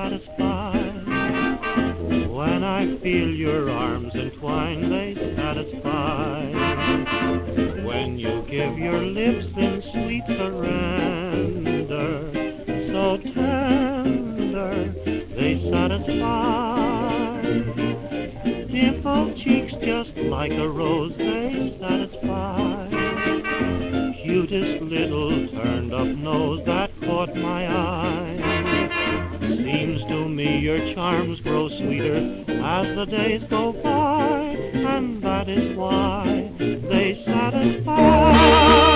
satisfy. When I feel your arms entwine, they satisfy. When you give your lips in sweet surrender, so tender, they satisfy. Dimpled cheeks just like a rose, they satisfy. Cutest little turned up nose that caught my eye. Seems to me your charms grow sweeter as the days go by, and that is why they satisfy.